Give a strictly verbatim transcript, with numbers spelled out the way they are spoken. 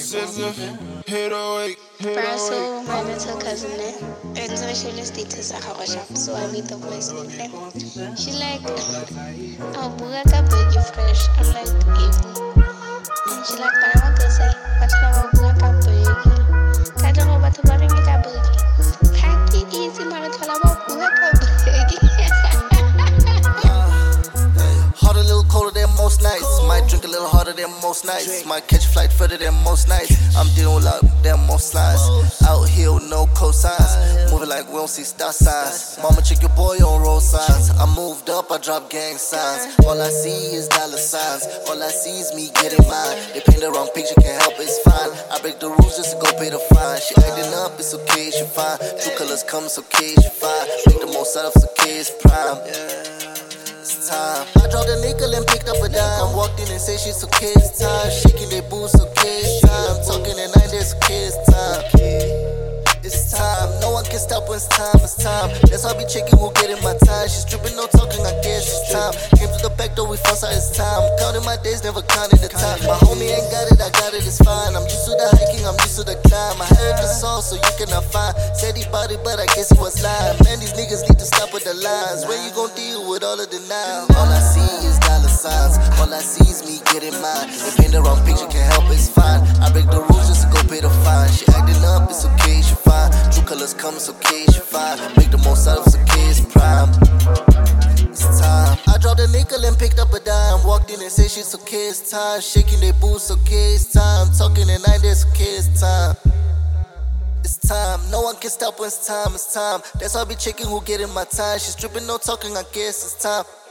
Brasso ran into her cousin there. And so she listened to Sahara Shop. So I made the voice note there. She's like, oh, Buraka Burger fresh. I'm like, ew. She's like, but I want to say, what's wrong with Buraka Burger? Kada mo ba ito ba rin yung burger? Kaki easy, maratala mo Buraka Burger. Heart a little colder than most nights. Might drink a little harder than most nights. Might catch a flight further than most nights. I'm dealing with a lot than most lines. Out here with no cosigns. Moving like we don't see star signs. Mama check your boy on road signs. I moved up, I drop gang signs. All I see is dollar signs. All I see is me getting mine. They paint the wrong picture, can't help, it's fine. I break the rules just to go pay the fine. She acting up, it's okay, she fine. True colors come, it's okay, she fine. Make the most out of it's okay, it's prime. It's time. I dropped a nickel and picked up a dime. Walked in and said she's okay, it's time. Shaking their boots, okay, it's time. Talking at night, it's okay, it's time. It's time. No one can stop when it's time, it's time. That's why I be checking who getting my time. She's tripping, no talking, I guess it's time. Came to the back door, we fuss out, it's time. Counting my days, never counted the time. My homie ain't got it, I got it, it's fine. I'm used to the hiking, I'm used to the climb. I heard the song, so you cannot find. Said he bought it, but I guess he was lying. Man, these niggas need to stop with the lines. When you gon' deal with all of the now? All I see is dollar signs. All I see is me getting mine. They paint the wrong picture, can't help, it's fine. I break the rules just to go pay the fine. She acting up, it's okay, she fine. True colors come, it's okay, she fine. Make the most out of it's okay, it's prime. It's time. I dropped a nickel and picked up a dime. Walked in and said she's okay, it's time. Shaking their boots, okay, it's time. Talking at night, it's okay, it's time. It's time. No one can stop when it's time, it's time. That's why I be checking who getting my time. She's tripping, no talking, I guess it's time.